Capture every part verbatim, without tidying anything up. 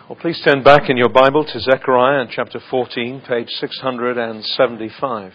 Well, please turn back in your Bible to Zechariah and chapter fourteen, page six hundred seventy-five.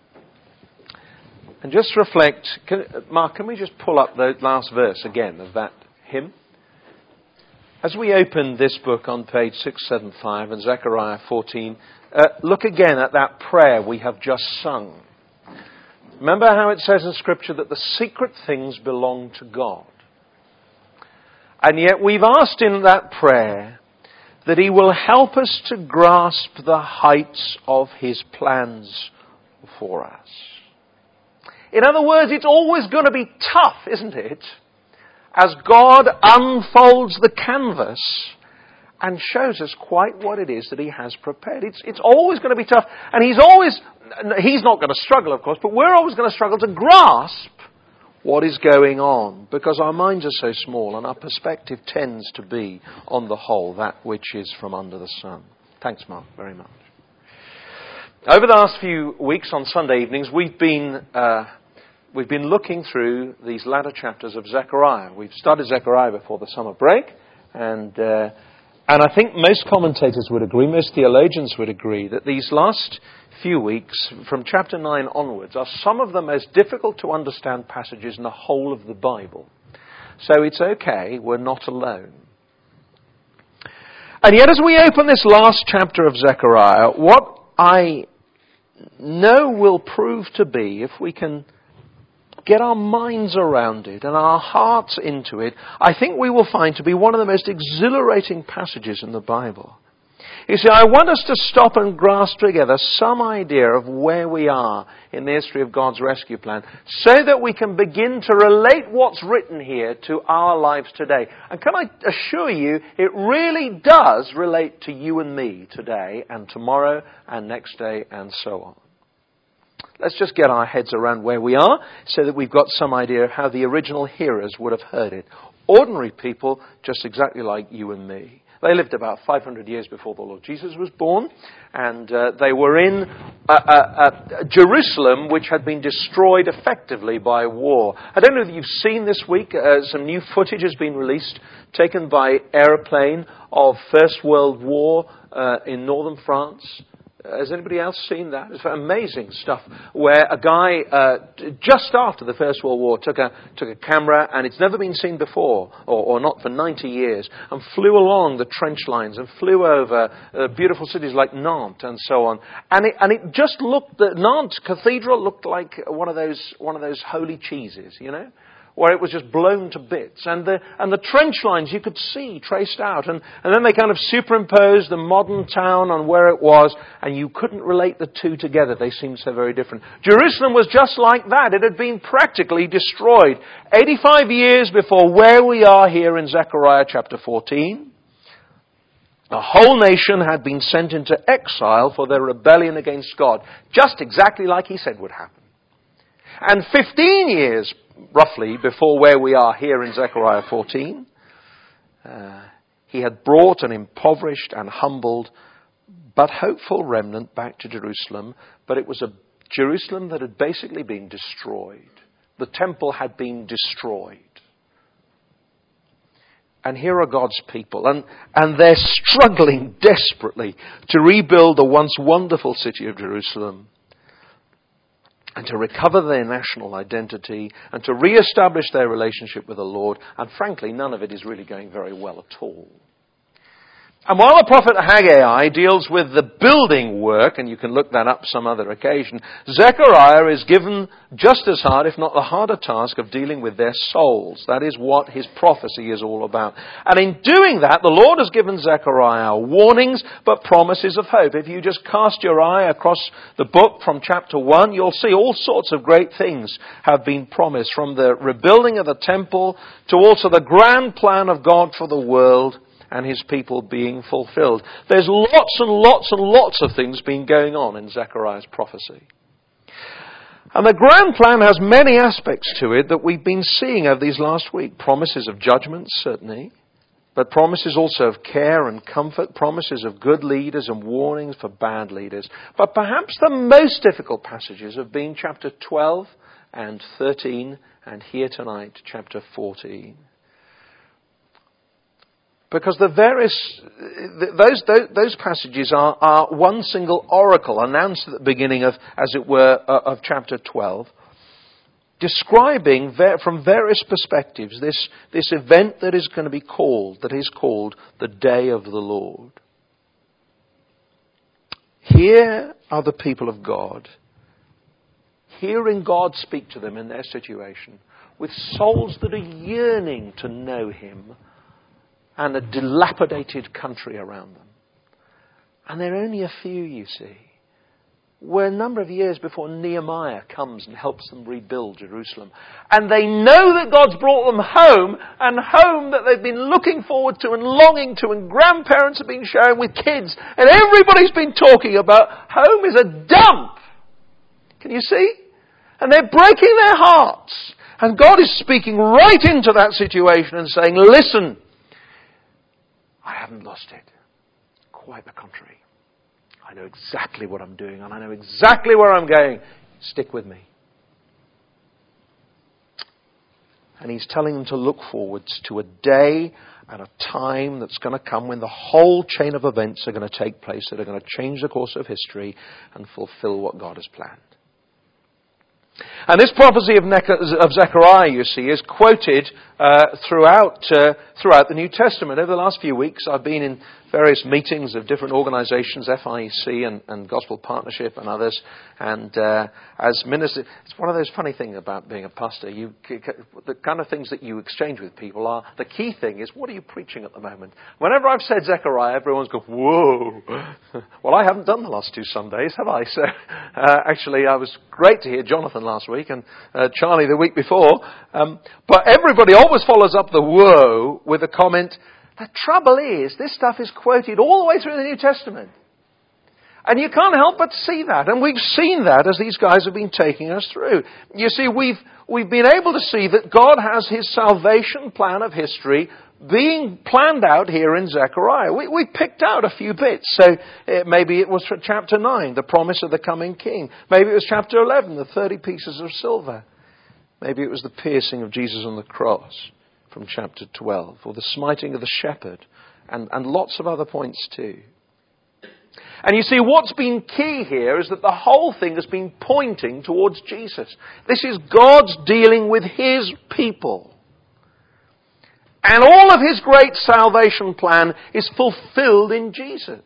And just reflect, can, Mark, can we just pull up the last verse again of that hymn? As we open this book on page six seventy-five and Zechariah fourteen, uh, look again at that prayer we have just sung. Remember how it says in Scripture that the secret things belong to God. And yet we've asked in that prayer that He will help us to grasp the heights of His plans for us. In other words, it's always going to be tough, isn't it? As God unfolds the canvas and shows us quite what it is that He has prepared. It's, it's always going to be tough. And He's always, He's not going to struggle, of course, but we're always going to struggle to grasp what is going on, because our minds are so small and our perspective tends to be, on the whole, that which is from under the sun. Thanks, Mark, very much. Over the last few weeks on Sunday evenings, we've been uh, we've been looking through these latter chapters of Zechariah. We've started Zechariah before the summer break, and uh, and I think most commentators would agree, most theologians would agree, that these last few weeks, from chapter nine onwards, are some of the most difficult to understand passages in the whole of the Bible. So it's okay, we're not alone. And yet as we open this last chapter of Zechariah, what I know will prove to be, if we can get our minds around it and our hearts into it, I think we will find to be one of the most exhilarating passages in the Bible. You see, I want us to stop and grasp together some idea of where we are in the history of God's rescue plan, so that we can begin to relate what's written here to our lives today. And can I assure you, it really does relate to you and me today and tomorrow and next day and so on. Let's just get our heads around where we are, so that we've got some idea of how the original hearers would have heard it. Ordinary people, just exactly like you and me. They lived about five hundred years before the Lord Jesus was born, and uh, they were in uh, uh, uh, Jerusalem, which had been destroyed effectively by war. I don't know if you've seen this week, uh, some new footage has been released, taken by aeroplane, of First World War uh, in northern France. Has anybody else seen that? It's amazing stuff, where a guy, uh, just after the First World War, took a took a camera, and it's never been seen before, or, or not for ninety years, and flew along the trench lines and flew over uh, beautiful cities like Nantes and so on. And it, and it just looked, the Nantes Cathedral looked like one of those one of those holy cheeses, you know, where it was just blown to bits. And the and the trench lines you could see traced out. And, and then they kind of superimposed the modern town on where it was, and you couldn't relate the two together. They seemed so very different. Jerusalem was just like that. It had been practically destroyed eighty-five years before where we are here in Zechariah chapter fourteen. The whole nation had been sent into exile for their rebellion against God, just exactly like He said would happen. And fifteen years roughly before where we are here in Zechariah fourteen, uh, He had brought an impoverished and humbled but hopeful remnant back to Jerusalem. But it was a Jerusalem that had basically been destroyed. The temple had been destroyed. And here are God's people, and, and they're struggling desperately to rebuild the once wonderful city of Jerusalem, and to recover their national identity, and to re-establish their relationship with the Lord. And frankly, none of it is really going very well at all. And while the prophet Haggai deals with the building work, and you can look that up some other occasion, Zechariah is given just as hard, if not the harder task, of dealing with their souls. That is what his prophecy is all about. And in doing that, the Lord has given Zechariah warnings, but promises of hope. If you just cast your eye across the book from chapter one, you'll see all sorts of great things have been promised, from the rebuilding of the temple to also the grand plan of God for the world and His people being fulfilled. There's lots and lots and lots of things been going on in Zechariah's prophecy. And the grand plan has many aspects to it that we've been seeing over these last week. Promises of judgment, certainly, but promises also of care and comfort, promises of good leaders and warnings for bad leaders. But perhaps the most difficult passages have been chapter twelve and thirteen, and here tonight, chapter fourteen. Because the various, those, those, those passages are, are one single oracle announced at the beginning of, as it were, of chapter twelve, describing from various perspectives this, this event that is going to be called, that is called the day of the Lord. Here are the people of God, hearing God speak to them in their situation, with souls that are yearning to know Him, and a dilapidated country around them. And there are only a few, you see. We're a number of years before Nehemiah comes and helps them rebuild Jerusalem. And they know that God's brought them home, and home that they've been looking forward to and longing to, and grandparents have been sharing with kids, and everybody's been talking about home is a dump. Can you see? And they're breaking their hearts. And God is speaking right into that situation and saying, listen, I haven't lost it. Quite the contrary. I know exactly what I'm doing, and I know exactly where I'm going. Stick with me. And He's telling them to look forwards to a day and a time that's going to come when the whole chain of events are going to take place, that are going to change the course of history and fulfill what God has planned. And this prophecy of, Neca- of Zechariah, you see, is quoted uh, throughout uh, throughout the New Testament. Over the last few weeks, I've been in various meetings of different organisations, F I E C and, and Gospel Partnership and others. And uh, as minister, it's one of those funny things about being a pastor. You, the kind of things that you exchange with people are, the key thing is, what are you preaching at the moment? Whenever I've said Zechariah, everyone's gone, whoa. Well, I haven't done the last two Sundays, have I? So uh, actually, I was great to hear Jonathan last week and uh, Charlie the week before. Um, but everybody always follows up the whoa with a comment, the trouble is, this stuff is quoted all the way through the New Testament. And you can't help but see that. And we've seen that as these guys have been taking us through. You see, we've, we've been able to see that God has His salvation plan of history being planned out here in Zechariah. We, we picked out a few bits. So it, maybe it was for chapter nine, the promise of the coming king. Maybe it was chapter eleven, the thirty pieces of silver. Maybe it was the piercing of Jesus on the cross from chapter twelve, or the smiting of the shepherd, and, and lots of other points too. And you see, what's been key here is that the whole thing has been pointing towards Jesus. This is God's dealing with His people. And all of His great salvation plan is fulfilled in Jesus.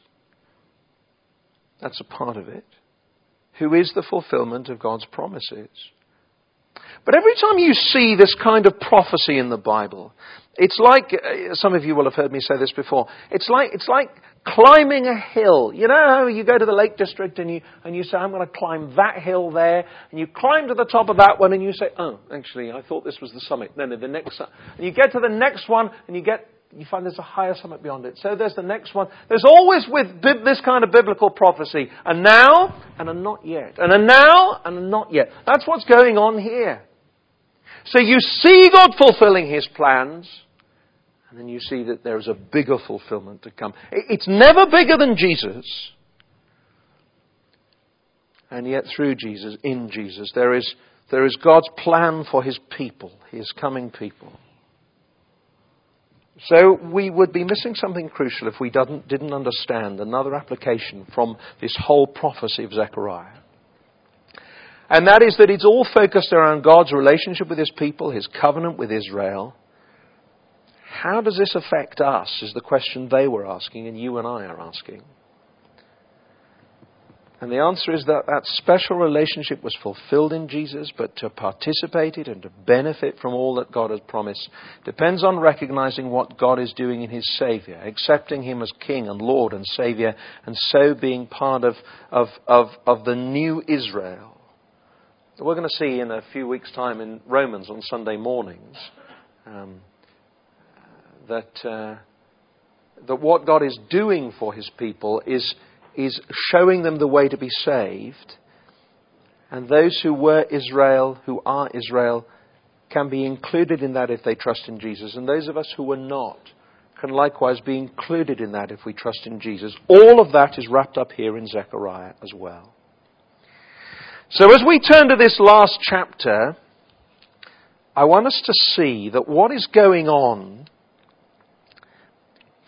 That's a part of it. Who is the fulfillment of God's promises. But every time you see this kind of prophecy in the Bible, it's like, some of you will have heard me say this before, it's like, it's like climbing a hill. You know how you go to the Lake District and you, and you say, I'm going to climb that hill there, and you climb to the top of that one and you say, oh, actually, I thought this was the summit. No, no, the next, and you get to the next one and you get, you find there's a higher summit beyond it. So there's the next one. There's always with bib- this kind of biblical prophecy, a now and a not yet. And a now and a not yet. That's what's going on here. So you see God fulfilling His plans, and then you see that there is a bigger fulfillment to come. It's never bigger than Jesus. And yet through Jesus, in Jesus, there is, there is God's plan for His people, His coming people. So we would be missing something crucial if we didn't, didn't understand another application from this whole prophecy of Zechariah. And that is that it's all focused around God's relationship with His people, His covenant with Israel. How does this affect us is the question they were asking and you and I are asking. And the answer is that that special relationship was fulfilled in Jesus, but to participate in it and to benefit from all that God has promised depends on recognizing what God is doing in His Saviour, accepting Him as King and Lord and Saviour, and so being part of, of, of, of the new Israel. We're going to see in a few weeks' time in Romans on Sunday mornings um, that uh, that what God is doing for His people is is showing them the way to be saved, and those who were Israel, who are Israel, can be included in that if they trust in Jesus, and those of us who were not can likewise be included in that if we trust in Jesus. All of that is wrapped up here in Zechariah as well. So as we turn to this last chapter, I want us to see that what is going on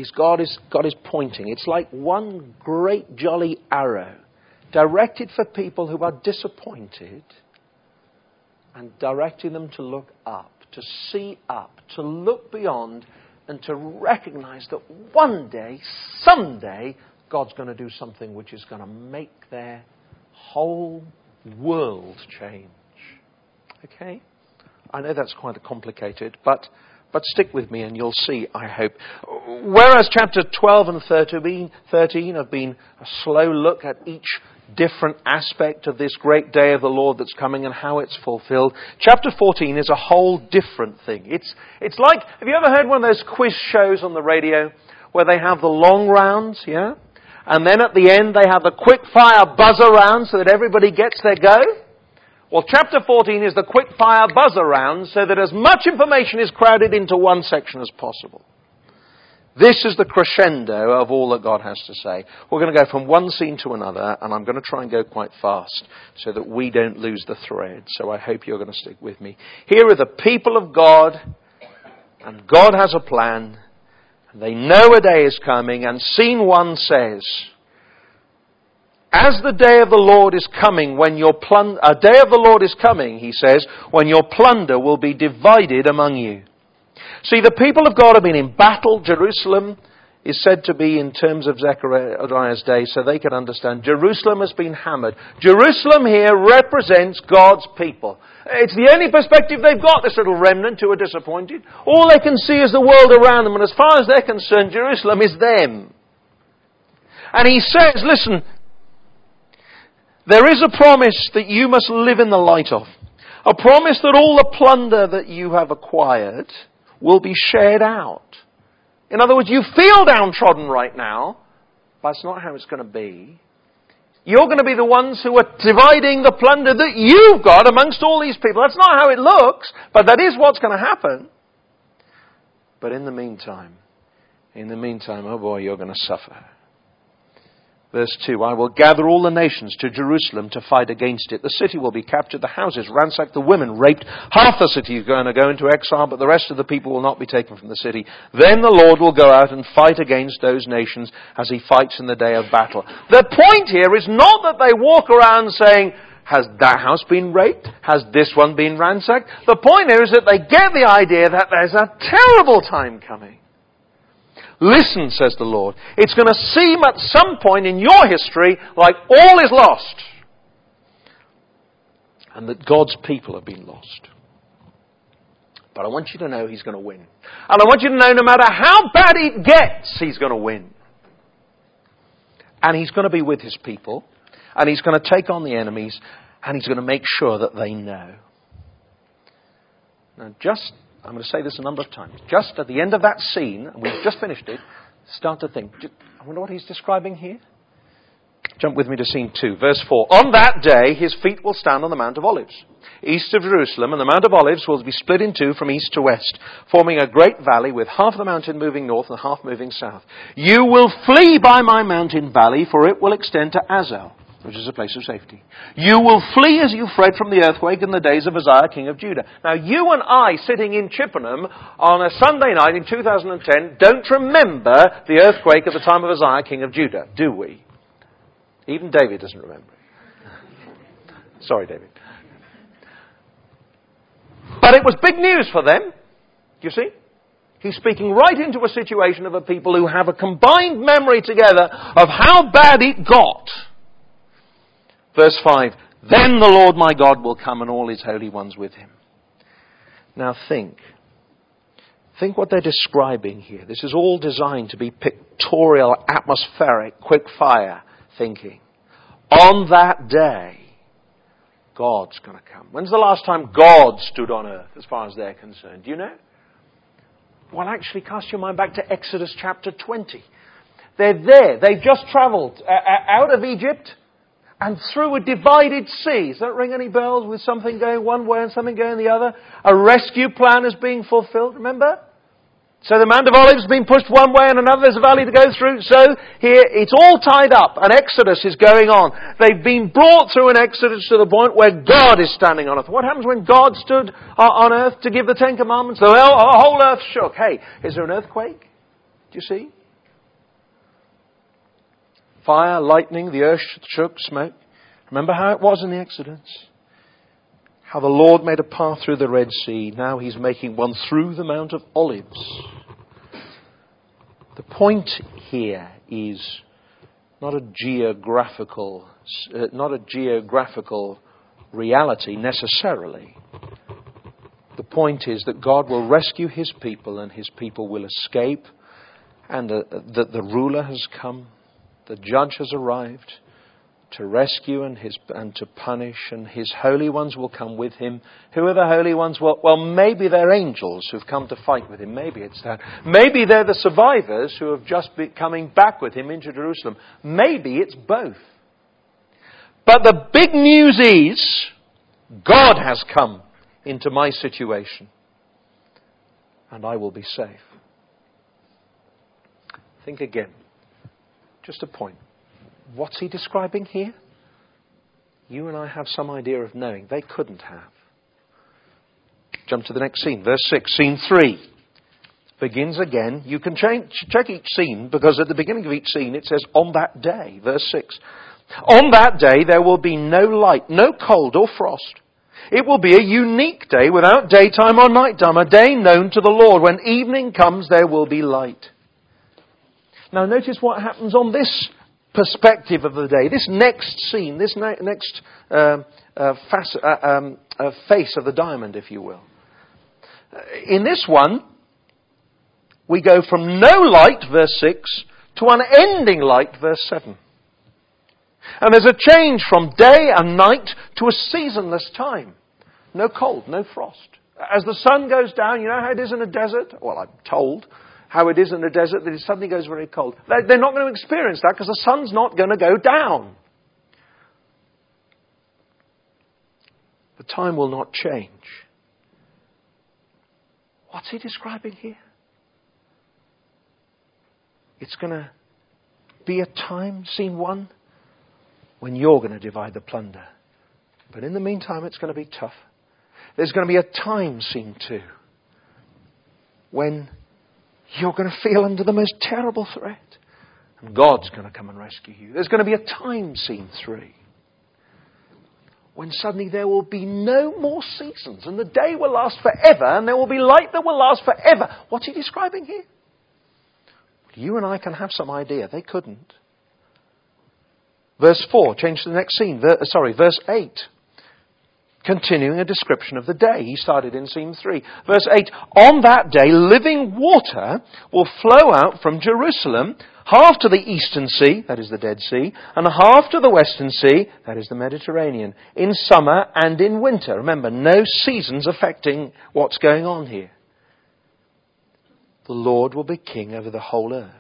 is God is God is pointing. It's like one great jolly arrow directed for people who are disappointed and directing them to look up, to see up, to look beyond and to recognize that one day, someday, God's going to do something which is going to make their whole world change. Okay? I know that's quite complicated, but but stick with me and you'll see, I hope. Whereas chapter twelve and thirteen have been a slow look at each different aspect of this great day of the Lord that's coming and how it's fulfilled, chapter fourteen is a whole different thing. It's it's like, have you ever heard one of those quiz shows on the radio where they have the long rounds, yeah? And then at the end they have the quick fire buzzer round so that everybody gets their go? Well, chapter fourteen is the quick fire buzzer round so that as much information is crowded into one section as possible. This is the crescendo of all that God has to say. We're going to go from one scene to another, and I'm going to try and go quite fast so that we don't lose the thread. So I hope you're going to stick with me. Here are the people of God, and God has a plan. They know a day is coming, and scene one says, as the day of the Lord is coming, when your plun- a day of the Lord is coming, he says, when your plunder will be divided among you. See, the people of God have been in battle. Jerusalem is said to be, in terms of Zechariah's day, so they can understand, Jerusalem has been hammered. Jerusalem here represents God's people. It's the only perspective they've got, this little remnant who are disappointed. All they can see is the world around them, and as far as they're concerned, Jerusalem is them. And he says, listen, there is a promise that you must live in the light of. A promise that all the plunder that you have acquired will be shared out. In other words, you feel downtrodden right now, but it's not how it's going to be. You're going to be the ones who are dividing the plunder that you've got amongst all these people. That's not how it looks, but that is what's going to happen. But in the meantime, in the meantime, oh boy, you're going to suffer. Verse two, I will gather all the nations to Jerusalem to fight against it. The city will be captured, the houses ransacked, the women raped. Half the city is going to go into exile, but the rest of the people will not be taken from the city. Then the Lord will go out and fight against those nations as he fights in the day of battle. The point here is not that they walk around saying, has that house been raped? Has this one been ransacked? The point here is that they get the idea that there's a terrible time coming. Listen, says the Lord, it's going to seem at some point in your history like all is lost. And that God's people have been lost. But I want you to know he's going to win. And I want you to know no matter how bad it gets, he's going to win. And he's going to be with his people. And he's going to take on the enemies. And he's going to make sure that they know. Now just... I'm going to say this a number of times. Just at the end of that scene, and we've just finished it, start to think, I wonder what he's describing here. Jump with me to scene two, verse four. On that day, his feet will stand on the Mount of Olives, east of Jerusalem, and the Mount of Olives will be split in two from east to west, forming a great valley with half the mountain moving north and half moving south. You will flee by my mountain valley, for it will extend to Azel, which is a place of safety. You will flee as you fled from the earthquake in the days of Uzziah, king of Judah. Now, you and I, sitting in Chippenham on a Sunday night in two thousand ten, don't remember the earthquake at the time of Uzziah, king of Judah, do we? Even David doesn't remember it. Sorry, David. But it was big news for them. You see? He's speaking right into a situation of a people who have a combined memory together of how bad it got. Verse five, then the Lord my God will come and all his holy ones with him. Now think. Think what they're describing here. This is all designed to be pictorial, atmospheric, quick fire thinking. On that day, God's going to come. When's the last time God stood on earth as far as they're concerned? Do you know? Well, actually, cast your mind back to Exodus chapter twenty. They're there. They've just travelled uh, out of Egypt. And through a divided sea. Does that ring any bells with something going one way and something going the other? A rescue plan is being fulfilled, remember? So the Mount of Olives has been pushed one way and another. There's a valley to go through. So here it's all tied up. An exodus is going on. They've been brought through an exodus to the point where God is standing on earth. What happens when God stood on earth to give the Ten Commandments? The whole earth shook. Hey, is there an earthquake? Do you see? Fire, lightning, the earth shook, smoke. Remember how it was in the Exodus? How the Lord made a path through the Red Sea. Now he's making one through the Mount of Olives. The point here is not a geographical, uh, not a geographical reality necessarily. The point is that God will rescue his people and his people will escape, and uh, that the ruler has come, the judge has arrived to rescue and his and to punish, and his holy ones will come with him. Who are the holy ones? Well, well, maybe they're angels who've come to fight with him. Maybe it's that. Maybe they're the survivors who have just been coming back with him into Jerusalem. Maybe it's both. But the big news is, God has come into my situation, and I will be safe. Think again. Just a point. What's he describing here? You and I have some idea of knowing. They couldn't have. Jump to the next scene. Verse six. Scene three. Begins again. You can change, check each scene, because at the beginning of each scene it says, on that day. Verse six. On that day there will be no light, no cold or frost. It will be a unique day without daytime or nighttime, a day known to the Lord. When evening comes there will be light. Now notice what happens on this perspective of the day. This next scene, this ne- next uh, uh, face, uh, um, uh, face of the diamond, if you will. In this one, we go from no light, verse six, to unending light, verse seven. And there's a change from day and night to a seasonless time. No cold, no frost. As the sun goes down, you know how it is in a desert? Well, I'm told how it is in the desert, that it suddenly goes very cold. They're not going to experience that because the sun's not going to go down. The time will not change. What's he describing here? It's going to be a time, scene one, when you're going to divide the plunder. But in the meantime, it's going to be tough. There's going to be a time, scene two, when you're going to feel under the most terrible threat. And God's going to come and rescue you. There's going to be a time, scene three, when suddenly there will be no more seasons and the day will last forever and there will be light that will last forever. What's he describing here? You and I can have some idea. They couldn't. Verse four, change to the next scene. Ver, sorry, verse eight. Continuing a description of the day. He started in scene three. Verse eight. On that day, living water will flow out from Jerusalem, half to the eastern sea, that is the Dead Sea, and half to the western sea, that is the Mediterranean, in summer and in winter. Remember, no seasons affecting what's going on here. The Lord will be king over the whole earth.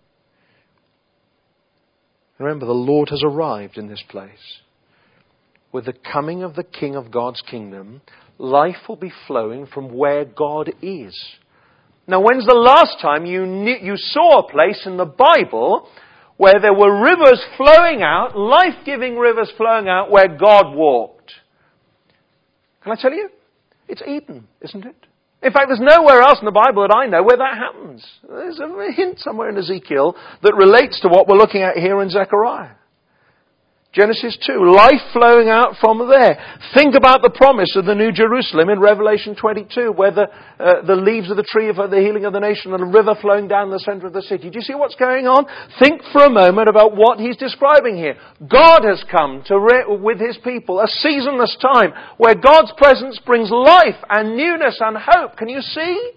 Remember, the Lord has arrived in this place. With the coming of the King of God's kingdom, life will be flowing from where God is. Now, when's the last time you knew, you saw a place in the Bible where there were rivers flowing out, life-giving rivers flowing out where God walked? Can I tell you? It's Eden, isn't it? In fact, there's nowhere else in the Bible that I know where that happens. There's a hint somewhere in Ezekiel that relates to what we're looking at here in Zechariah. Genesis two, life flowing out from there. Think about the promise of the New Jerusalem in Revelation twenty-two, where the, uh, the leaves of the tree for the healing of the nation and a river flowing down the center of the city. Do you see what's going on? Think for a moment about what he's describing here. God has come to re- with his people, a seasonless time where God's presence brings life and newness and hope. Can you see?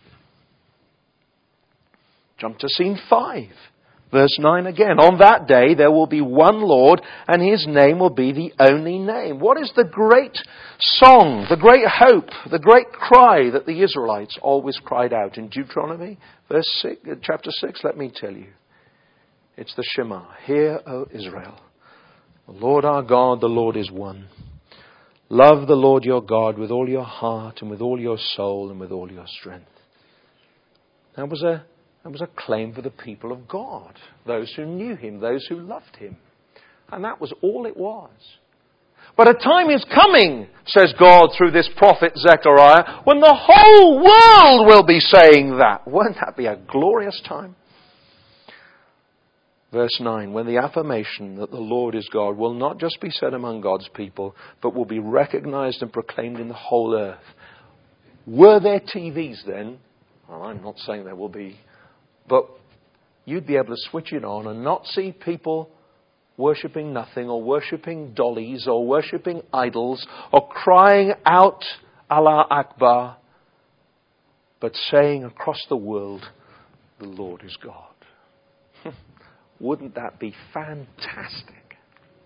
Jump to scene five. Verse nine again. On that day there will be one Lord and his name will be the only name. What is the great song, the great hope, the great cry that the Israelites always cried out in Deuteronomy? Verse six, chapter six, let me tell you. It's the Shema. Hear, O Israel. The Lord our God, the Lord is one. Love the Lord your God with all your heart and with all your soul and with all your strength. That was a That was a claim for the people of God, those who knew him, those who loved him. And that was all it was. But a time is coming, says God through this prophet Zechariah, when the whole world will be saying that. Won't that be a glorious time? Verse nine, when the affirmation that the Lord is God will not just be said among God's people, but will be recognized and proclaimed in the whole earth. Were there T Vs then? Well, I'm not saying there will be, but you'd be able to switch it on and not see people worshipping nothing or worshipping dollies or worshipping idols or crying out Allah Akbar, but saying across the world, the Lord is God. Wouldn't that be fantastic?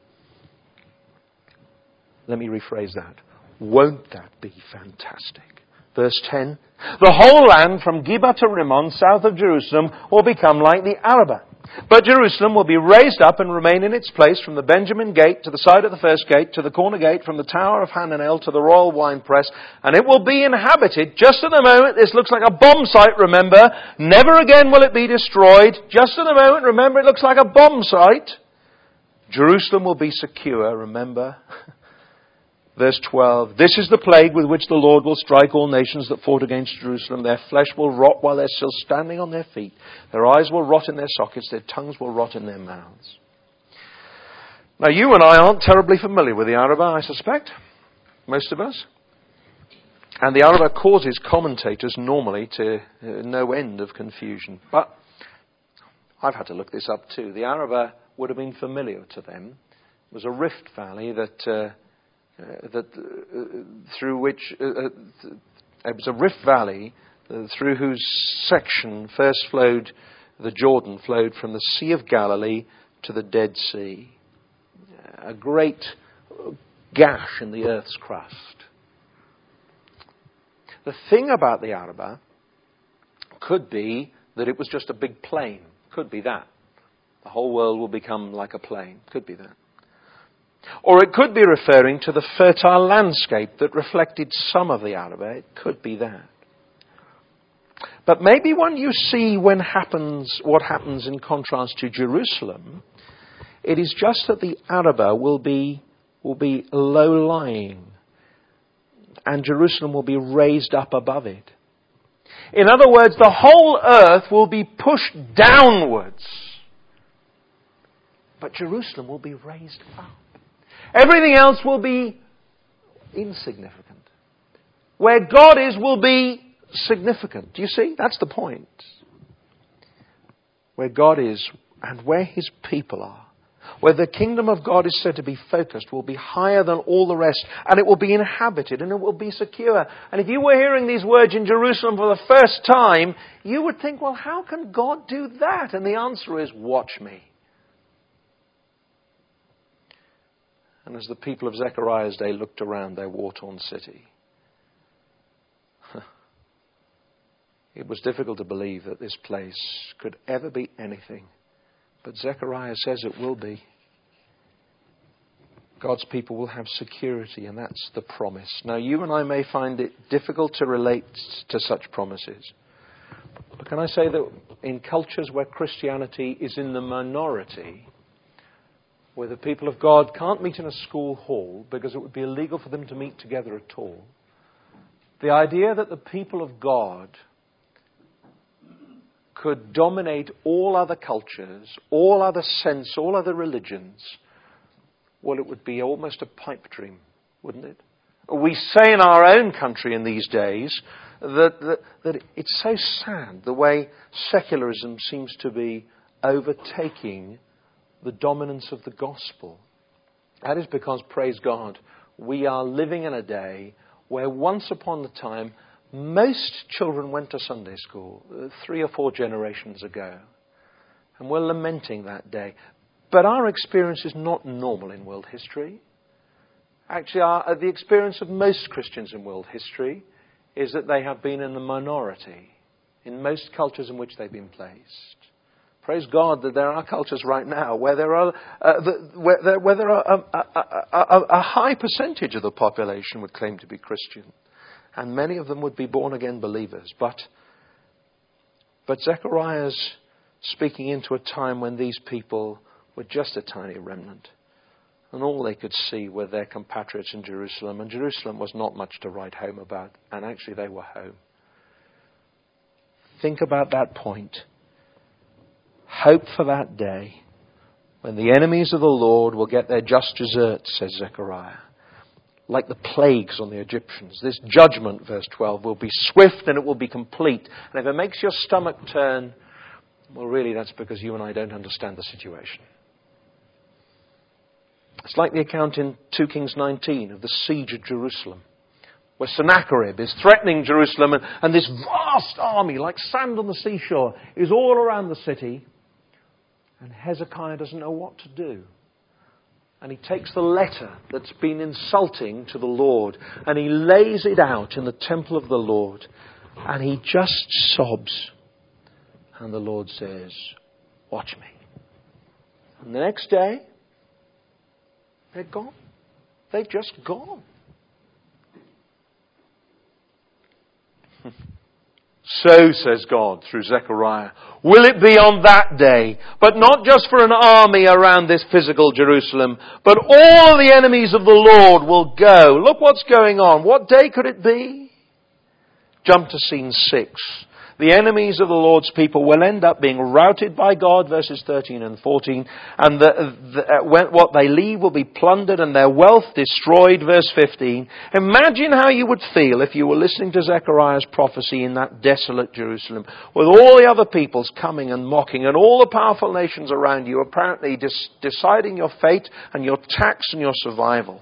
Let me rephrase that. Won't that be fantastic? Verse ten. The whole land from Geba to Rimmon, south of Jerusalem, will become like the Arabah. But Jerusalem will be raised up and remain in its place from the Benjamin gate to the side of the first gate, to the corner gate, from the tower of Hananel to the royal winepress, and it will be inhabited. Just at the moment, this looks like a bomb site, remember. Never again will it be destroyed. Just at the moment, remember, it looks like a bomb site. Jerusalem will be secure, remember. Verse twelve, this is the plague with which the Lord will strike all nations that fought against Jerusalem. Their flesh will rot while they're still standing on their feet. Their eyes will rot in their sockets. Their tongues will rot in their mouths. Now, you and I aren't terribly familiar with the Arabah, I suspect. Most of us. And the Arabah causes commentators normally to uh, no end of confusion. But I've had to look this up too. The Arabah would have been familiar to them. It was a rift valley that... Uh, Uh, that uh, through which uh, uh, it was a rift valley uh, through whose section first flowed the Jordan, flowed from the Sea of Galilee to the Dead Sea, a great gash in the earth's crust. The thing about the Arabah could be that it was just a big plain. Could be that the whole world will become like a plain. Could be that. Or it could be referring to the fertile landscape that reflected some of the Arabah. It could be that. But maybe when you see when happens what happens in contrast to Jerusalem, it is just that the Arabah will be will be low-lying, and Jerusalem will be raised up above it. In other words, the whole earth will be pushed downwards, but Jerusalem will be raised up. Everything else will be insignificant. Where God is will be significant. Do you see? That's the point. Where God is and where His people are, where the kingdom of God is said to be focused, will be higher than all the rest, and it will be inhabited and it will be secure. And if you were hearing these words in Jerusalem for the first time, you would think, well, how can God do that? And the answer is, watch me. And as the people of Zechariah's day looked around their war-torn city, it was difficult to believe that this place could ever be anything. But Zechariah says it will be. God's people will have security, and that's the promise. Now, you and I may find it difficult to relate to such promises. But can I say that in cultures where Christianity is in the minority, where the people of God can't meet in a school hall because it would be illegal for them to meet together at all, the idea that the people of God could dominate all other cultures, all other sense, all other religions, well, it would be almost a pipe dream, wouldn't it? We say in our own country in these days that, that, that it's so sad the way secularism seems to be overtaking the dominance of the gospel. That is because, praise God, we are living in a day where once upon a time most children went to Sunday school, uh, three or four generations ago. And we're lamenting that day. But our experience is not normal in world history. Actually, our, the experience of most Christians in world history is that they have been in the minority in most cultures in which they've been placed. Praise God that there are cultures right now where there are uh, the, where there, where there are a, a, a, a high percentage of the population would claim to be Christian, and many of them would be born again believers. But but Zechariah's speaking into a time when these people were just a tiny remnant, and all they could see were their compatriots in Jerusalem, and Jerusalem was not much to write home about, and actually they were home. Think about that point. Hope for that day. when the enemies of the Lord will get their just deserts, says Zechariah. Like the plagues on the Egyptians. This judgment, verse twelve, will be swift and it will be complete. And if it makes your stomach turn, well, really, that's because you and I don't understand the situation. It's like the account in two Kings nineteen of the siege of Jerusalem, where Sennacherib is threatening Jerusalem, and, and this vast army, like sand on the seashore, is all around the city, and Hezekiah doesn't know what to do. And he takes the letter that's been insulting to the Lord, and he lays it out in the temple of the Lord, and he just sobs. And the Lord says, watch me. And the next day, they're gone. They've just gone. So, says God through Zechariah, will it be on that day, but not just for an army around this physical Jerusalem, but all the enemies of the Lord will go. Look what's going on. What day could it be? Jump to scene six. The enemies of the Lord's people will end up being routed by God, verses thirteen and fourteen, and the, the, uh, when, what they leave will be plundered and their wealth destroyed, verse fifteen. Imagine how you would feel if you were listening to Zechariah's prophecy in that desolate Jerusalem, with all the other peoples coming and mocking, and all the powerful nations around you apparently dis- deciding your fate and your tax and your survival.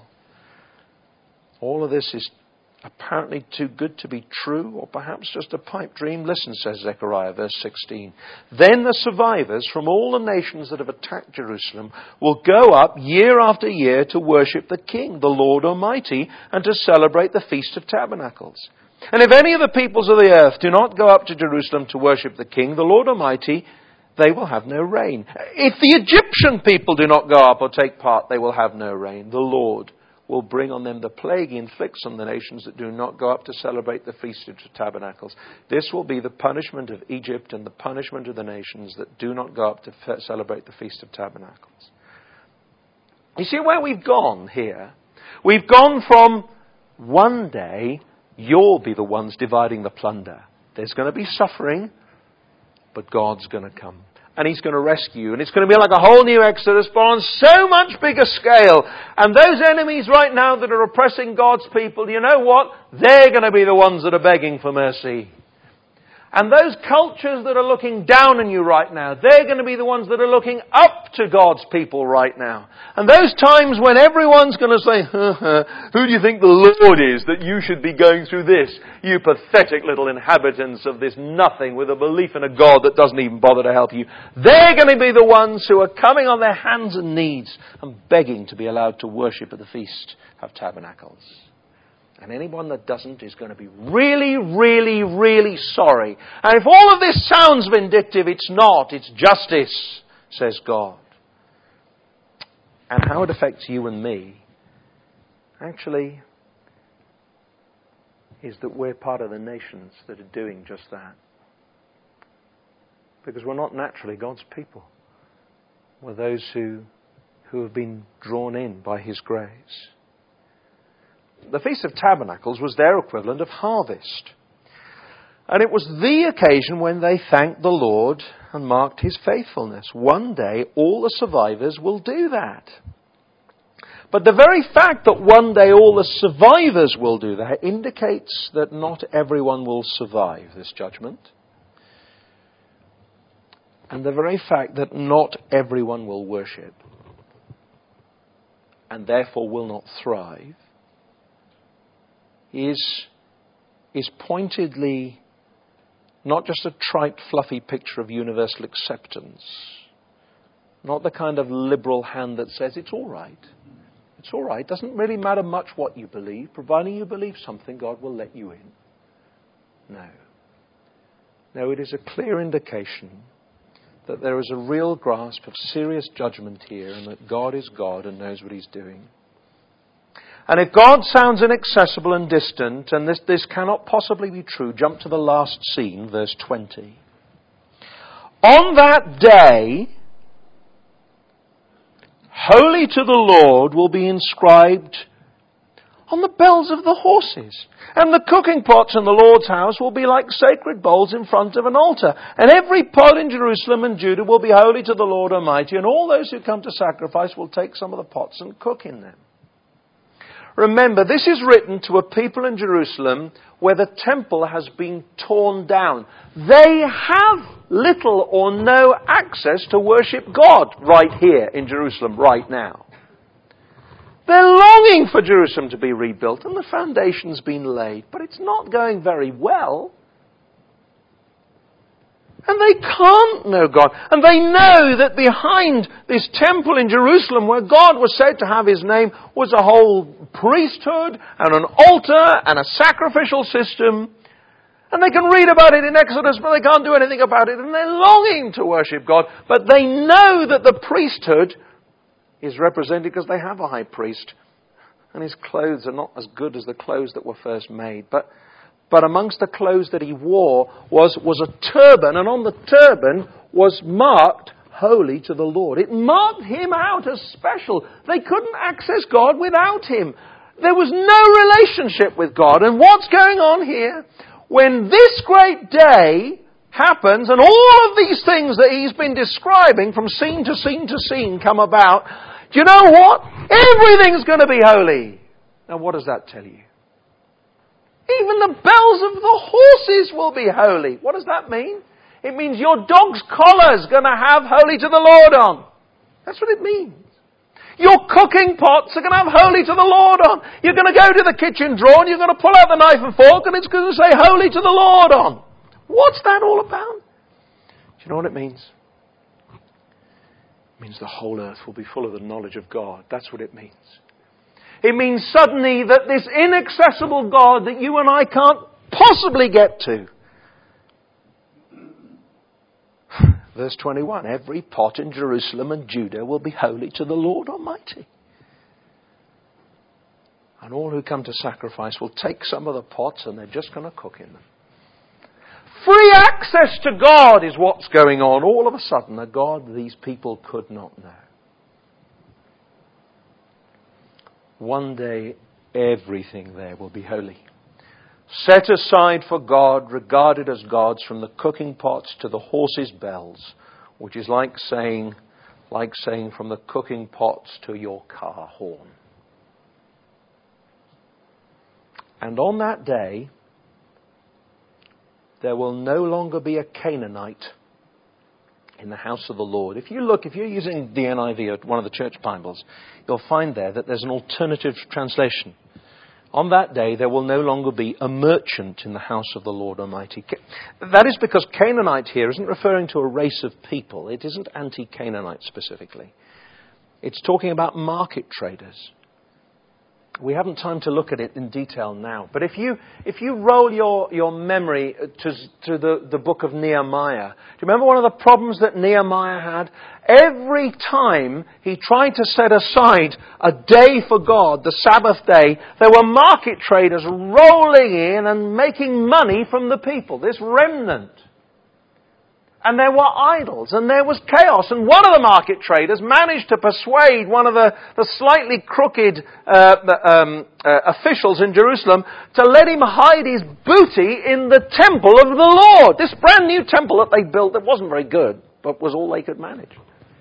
All of this is apparently too good to be true, or perhaps just a pipe dream. Listen, says Zechariah, verse sixteen. Then the survivors from all the nations that have attacked Jerusalem will go up year after year to worship the King, the Lord Almighty, and to celebrate the Feast of Tabernacles. And if any of the peoples of the earth do not go up to Jerusalem to worship the King, the Lord Almighty, they will have no rain. If the Egyptian people do not go up or take part, they will have no rain. The Lord will bring on them the plague he inflicts on the nations that do not go up to celebrate the Feast of Tabernacles. This will be the punishment of Egypt and the punishment of the nations that do not go up to fe- celebrate the Feast of Tabernacles. You see where we've gone here? We've gone from one day you'll be the ones dividing the plunder. There's going to be suffering, but God's going to come. And He's going to rescue you. And it's going to be like a whole new Exodus, but on so much bigger scale. And those enemies right now that are oppressing God's people, you know what? They're going to be the ones that are begging for mercy. And those cultures that are looking down on you right now, they're going to be the ones that are looking up to God's people right now. And those times when everyone's going to say, huh, huh, who do you think the Lord is that you should be going through this? You pathetic little inhabitants of this nothing with a belief in a God that doesn't even bother to help you. They're going to be the ones who are coming on their hands and knees and begging to be allowed to worship at the Feast of Tabernacles. And anyone that doesn't is going to be really, really, really sorry. And if all of this sounds vindictive, it's not. It's justice, says God. And how it affects you and me, actually, is that we're part of the nations that are doing just that. Because we're not naturally God's people. We're those who, who have been drawn in by His grace. The Feast of Tabernacles was their equivalent of harvest. And it was the occasion when they thanked the Lord and marked His faithfulness. One day, all the survivors will do that. But the very fact that one day all the survivors will do that indicates that not everyone will survive this judgment. And the very fact that not everyone will worship and therefore will not thrive is, is pointedly not just a trite, fluffy picture of universal acceptance. Not the kind of liberal hand that says it's all right. It's all right. It doesn't really matter much what you believe. Providing you believe something, God will let you in. No. No, it is a clear indication that there is a real grasp of serious judgment here and that God is God and knows what He's doing. And if God sounds inaccessible and distant, and this, this cannot possibly be true, jump to the last scene, verse twenty. On that day, holy to the Lord will be inscribed on the bells of the horses. And the cooking pots in the Lord's house will be like sacred bowls in front of an altar. And every pot in Jerusalem and Judah will be holy to the Lord Almighty. And all those who come to sacrifice will take some of the pots and cook in them. Remember, this is written to a people in Jerusalem where the temple has been torn down. They have little or no access to worship God right here in Jerusalem right now. They're longing for Jerusalem to be rebuilt, and the foundation's been laid, but it's not going very well. And they can't know God. And they know that behind this temple in Jerusalem, where God was said to have His name, was a whole priesthood and an altar and a sacrificial system. And they can read about it in Exodus, but they can't do anything about it. And they're longing to worship God. But they know that the priesthood is represented because they have a high priest. And his clothes are not as good as the clothes that were first made. But But amongst the clothes that he wore was, was a turban, and on the turban was marked holy to the Lord. It marked him out as special. They couldn't access God without him. There was no relationship with God. And what's going on here? When this great day happens, and all of these things that he's been describing from scene to scene to scene come about, do you know what? Everything's going to be holy. Now what does that tell you? Even the bells of the horses will be holy. What does that mean? It means your dog's collar's going to have holy to the Lord on. That's what it means. Your cooking pots are going to have holy to the Lord on. You're going to go to the kitchen drawer and you're going to pull out the knife and fork and it's going to say holy to the Lord on. What's that all about? Do you know what it means? It means the whole earth will be full of the knowledge of God. That's what it means. It means suddenly that this inaccessible God that you and I can't possibly get to. Verse twenty-one, every pot in Jerusalem and Judah will be holy to the Lord Almighty. And all who come to sacrifice will take some of the pots and they're just going to cook in them. Free access to God is what's going on. All of a sudden, a God these people could not know. One day, everything there will be holy. Set aside for God, regarded as gods, from the cooking pots to the horses' bells, which is like saying, like saying from the cooking pots to your car horn. And on that day, there will no longer be a Canaanite in the house of the Lord. If you look, if you're using the N I V or one of the church Bibles, you'll find there that there's an alternative translation. On that day, there will no longer be a merchant in the house of the Lord Almighty. That is because Canaanite here isn't referring to a race of people. It isn't anti-Canaanite specifically. It's talking about market traders. We haven't time to look at it in detail now. But if you if you roll your, your memory to, to the, the book of Nehemiah, do you remember one of the problems that Nehemiah had? Every time he tried to set aside a day for God, the Sabbath day, there were market traders rolling in and making money from the people, this remnant. And there were idols, and there was chaos. And one of the market traders managed to persuade one of the, the slightly crooked uh, um, uh, officials in Jerusalem to let him hide his booty in the temple of the Lord. This brand new temple that they built that wasn't very good, but was all they could manage.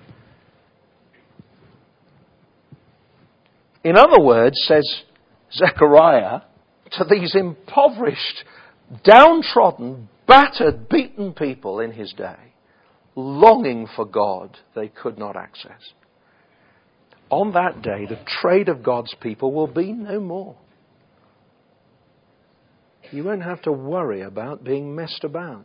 In other words, says Zechariah, to these impoverished, downtrodden, battered, beaten people in his day, longing for God they could not access. On that day, the trade of God's people will be no more. You won't have to worry about being messed about.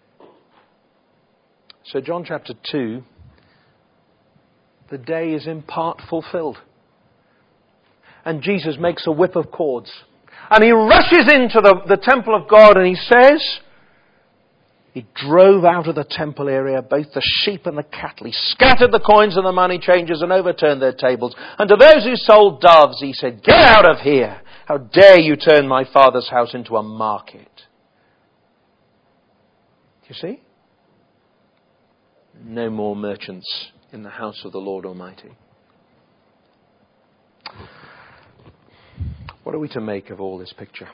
So John chapter two, the day is in part fulfilled. And Jesus makes a whip of cords. And he rushes into the, the temple of God and he says, he drove out of the temple area both the sheep and the cattle. He scattered the coins and the money changers and overturned their tables. And to those who sold doves, he said, "Get out of here! How dare you turn my Father's house into a market?" You see? No more merchants in the house of the Lord Almighty. What are we to make of all this picture?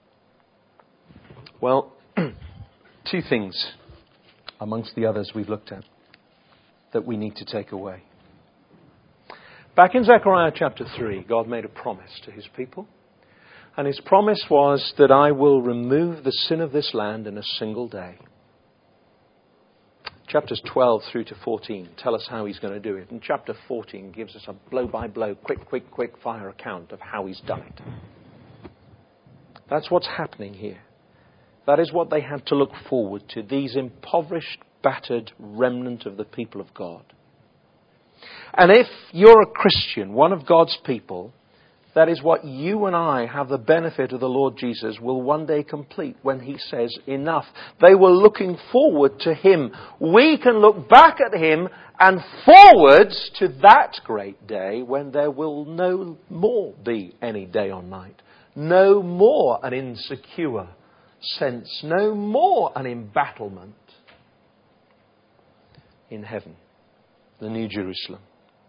Well, two things amongst the others we've looked at that we need to take away. Back in Zechariah chapter three, God made a promise to his people. And his promise was that I will remove the sin of this land in a single day. Chapters twelve through to fourteen tell us how he's going to do it. And chapter fourteen gives us a blow-by-blow, quick, quick, quick fire account of how he's done it. That's what's happening here. That is what they had to look forward to, these impoverished, battered remnant of the people of God. And if you're a Christian, one of God's people, that is what you and I have the benefit of the Lord Jesus will one day complete when he says enough. They were looking forward to him. We can look back at him and forwards to that great day when there will no more be any day or night. No more an insecure sense. No more an embattlement in heaven, the New Jerusalem.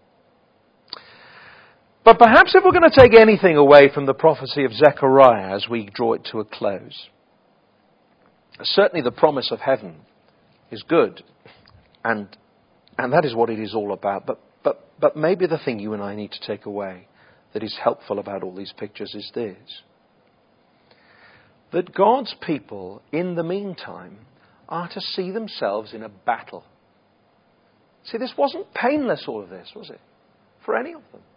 But perhaps if we're going to take anything away from the prophecy of Zechariah as we draw it to a close, certainly the promise of heaven is good, and and that is what it is all about. But but but maybe the thing you and I need to take away that is helpful about all these pictures is this: that God's people, in the meantime, are to see themselves in a battle. See, this wasn't painless, all of this, was it? For any of them.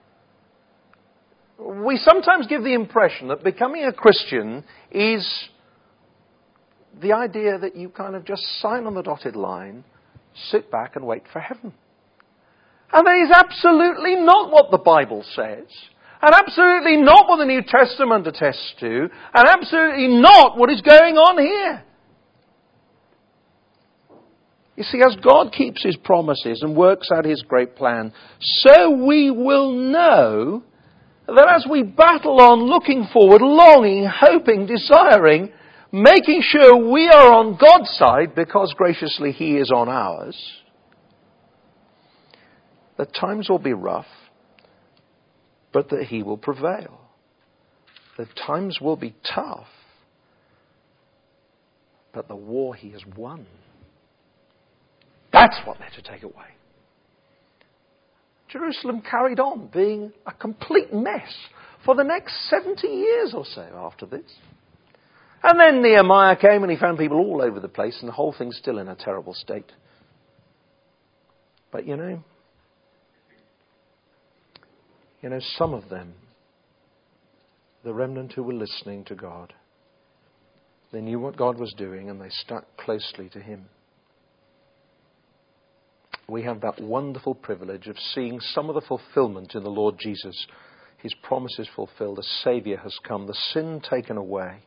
We sometimes give the impression that becoming a Christian is the idea that you kind of just sign on the dotted line, sit back and wait for heaven. And that is absolutely not what the Bible says. And absolutely not what the New Testament attests to. And absolutely not what is going on here. You see, as God keeps his promises and works out his great plan, so we will know that as we battle on, looking forward, longing, hoping, desiring, making sure we are on God's side because graciously he is on ours, that times will be rough, but that he will prevail. That times will be tough, but the war he has won. That's what they're to take away. Jerusalem carried on being a complete mess for the next seventy years or so after this. And then Nehemiah came and he found people all over the place and the whole thing's still in a terrible state. But you know, you know, some of them, the remnant who were listening to God, they knew what God was doing and they stuck closely to him. We have that wonderful privilege of seeing some of the fulfillment in the Lord Jesus. His promises fulfilled. A Saviour has come. The sin taken away.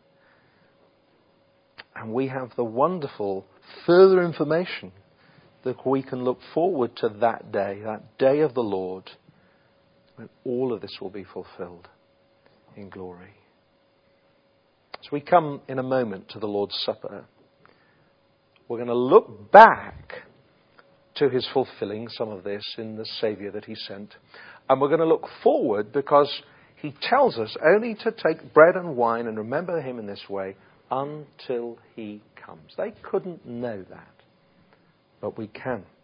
And we have the wonderful further information that we can look forward to that day, that day of the Lord, when all of this will be fulfilled in glory. As we come in a moment to the Lord's Supper, we're going to look back to his fulfilling some of this in the Saviour that he sent. And we're going to look forward because he tells us only to take bread and wine and remember him in this way until he comes. They couldn't know that, but we can.